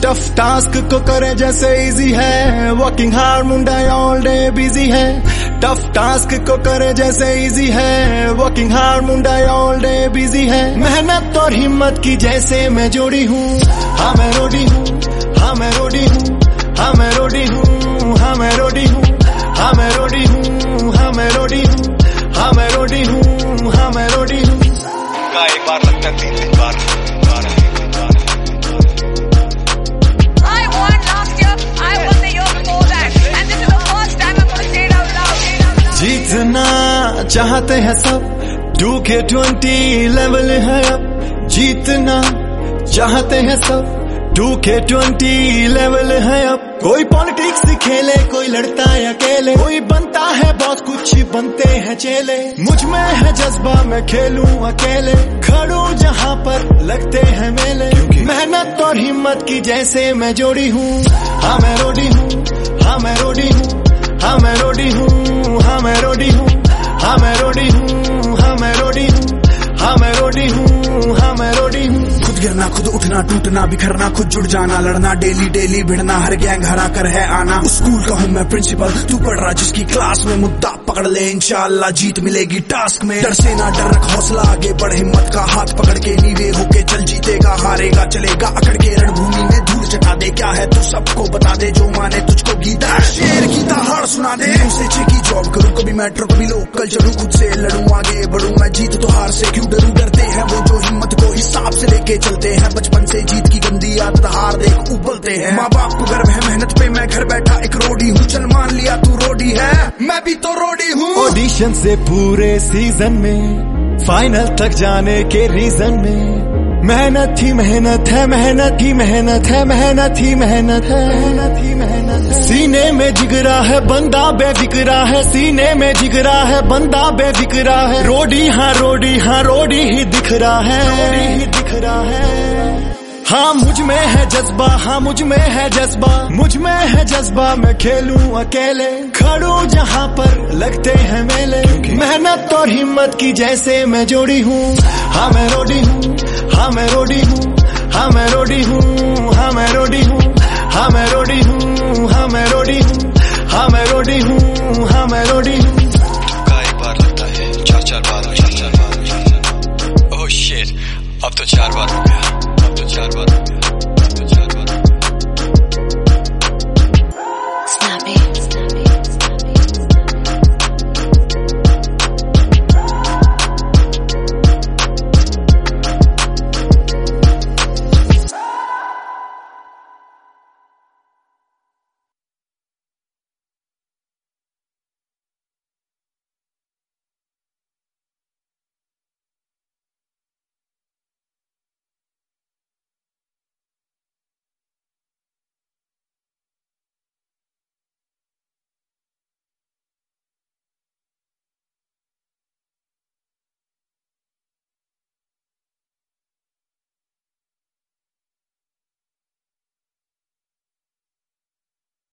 Tough task को करे जैसे इजी है, वर्किंग हार्ड मुंडा ऑल डे बिजी है। टफ टास्क को करे जैसे इजी है, वर्किंग हार्ड मुंडा ऑल डे बिजी है। मेहनत और हिम्मत की जैसे मैं जोड़ी हूँ, हाँ मैं रोडी हूँ, हाँ मैं रोडी हूँ, हाँ मैं रोडी हूँ, हाँ मैं रोडी हूँ, हाँ मैं रोडी हूँ, हाँ मैं रोडी हूँ, हाँ मैं रोडी हूँ, हाँ मैं रोडी हूँ। एक बार लगता है 3 बार I won last year, I won the year before that, and this is the first time I'm going to say it out loud. जीतना चाहते हैं सब, 2K20 लेवल है अब। जीतना चाहते हैं सब, 2K20 लेवल है अब। कोई पॉलिटिक्स खेले, कोई लड़ता है अकेले, कोई बनता है बॉस, कुछ बनते हैं चेले। मुझ में है जज्बा, मैं खेलूं अकेले, खड़ूं जहां पर लगते हैं मेले। मेहनत और हिम्मत की जैसे मैं जोड़ी हूँ, हाँ मैं रोडी हूँ, हाँ मैं रोडी हूँ, हाँ मैं रोडी हूँ, हाँ मैं रोडी हूँ, हाँ मैं रोडी हूँ, हाँ मैं रोडी हूँ, हाँ मैं रोडी हूँ, हाँ मैं रोडी हूँ। खुद गिरना, खुद उठना, टूटना, बिखरना, खुद जुड़ जाना, लड़ना, डेली डेली भिड़ना, हर गैंग हरा कर है आना। उस स्कूल का हूँ मैं प्रिंसिपल, तू पढ़ रहा जिसकी क्लास में, मुद्दा पकड़ ले इंशाल्लाह जीत मिलेगी टास्क में। डर से ना डर रख, हौसला आगे बढ़, हिम्मत का हाथ पकड़ के नीवे होके चल, जीतेगा हारेगा चलेगा अकड़ के। रणभूमि में धूल चटा दे, क्या है तू सबको बता दे, जो माने तुझको गीता शेर की दहाड़ सुना दे। उसे की जॉब करूँ, कभी मेट्रो कभी लोकल चलूं, खुद से लड़ूं आगे बढ़ूं, मैं जीत तो हार से क्यों डरूं। डरते हैं वो जो हिम्मत को हिसाब से लेके चलते हैं, बचपन से जीत की गंदी आदत हार देख उबलते हैं। माँ बाप को गर्व है मेहनत पे, मैं घर बैठा एक रोडी हूँ, चल मान लिया तू रोडी है, मैं भी तो रोडी हूँ। ऑडिशन से पूरे सीजन में, फाइनल तक जाने के रीजन में, मेहनत ही मेहनत है, मेहनत ही मेहनत है, मेहनत ही मेहनत है, मेहनत ही मेहनत है। सीने में जिगरा है, बंदा बेफिक्रा है, सीने में जिगरा है, बंदा बेफिक्रा है। रोडी हाँ रोडी, हाँ रोडी ही दिख रहा है, रोडी ही दिख रहा है। हाँ मुझ में है जज्बा, हाँ मुझ में है जज्बा, मुझ में है जज्बा, मैं खेलूं अकेले, खड़ूं जहां पर लगते हैं मेले। मेहनत और हिम्मत की जैसे मैं जोड़ी हूँ, हाँ मैं रोडी हूँ, हाँ मैं रोडी हूँ, हाँ मैं रोडी हूँ, हाँ मैं रोडी हूँ, हाँ मैं रोडी हूँ, हाँ मैं रोडी हूँ, हाँ मैं रोडी हूँ, हाँ मैं रोडी हूँ। एक बार लगता है 4 बार। ओह शिट, अब तो 4 बार